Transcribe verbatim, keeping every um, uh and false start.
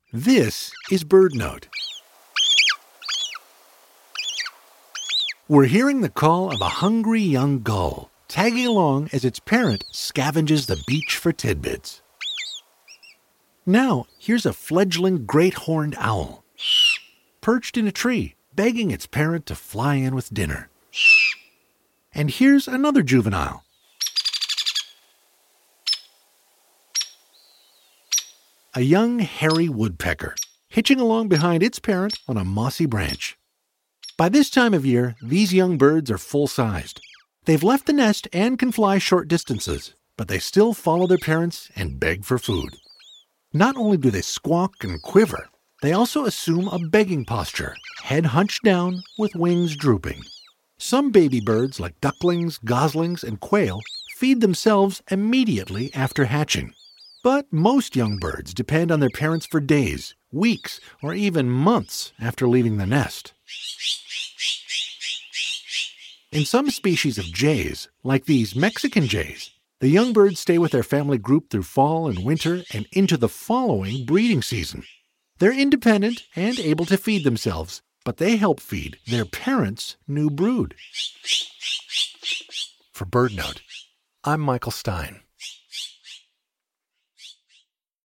This is BirdNote. We're hearing the call of a hungry young gull, tagging along as its parent scavenges the beach for tidbits. Now, here's a fledgling great horned owl, perched in a tree, begging its parent to fly in with dinner. And here's another juvenile, a young hairy woodpecker, hitching along behind its parent on a mossy branch. By this time of year, these young birds are full-sized. They've left the nest and can fly short distances, but they still follow their parents and beg for food. Not only do they squawk and quiver, they also assume a begging posture, head hunched down with wings drooping. Some baby birds, like ducklings, goslings, and quail, feed themselves immediately after hatching. But most young birds depend on their parents for days, weeks, or even months after leaving the nest. In some species of jays, like these Mexican jays, the young birds stay with their family group through fall and winter and into the following breeding season. They're independent and able to feed themselves, but they help feed their parents' new brood. For BirdNote, I'm Michael Stein.